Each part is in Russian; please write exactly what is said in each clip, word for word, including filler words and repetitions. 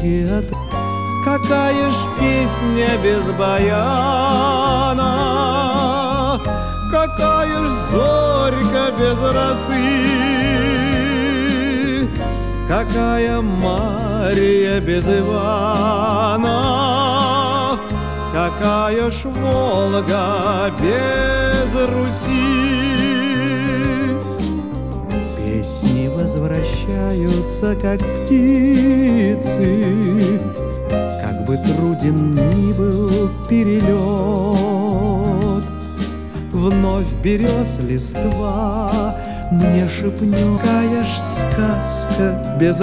дороги от... Какая ж песня без баяна, какая ж зорька без росы, какая Мария без Ивана, какая ж Волга без Руси. Песни возвращаются, как птицы, как бы труден ни был перелет. Вновь берез листва мне шепнет, какая ж сказка без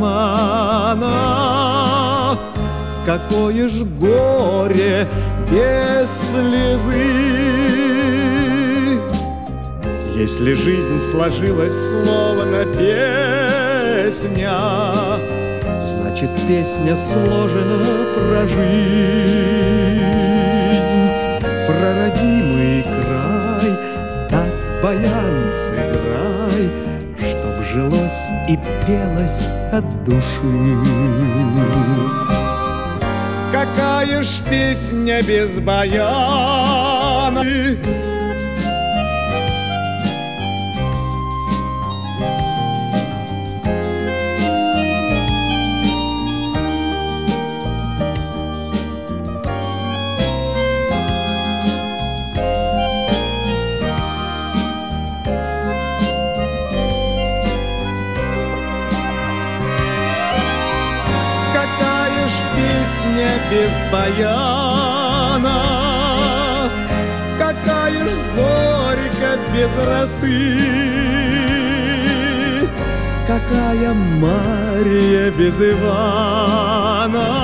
обмана, какое ж горе без слезы. Если жизнь сложилась словно песня, значит, песня сложена про жизнь, про родимый край. Так баян сыграй, чтоб жилось и пелось от души. Какая ж песня без баяна, песня без баяна, какая ж зорька без росы, какая Мария без Ивана.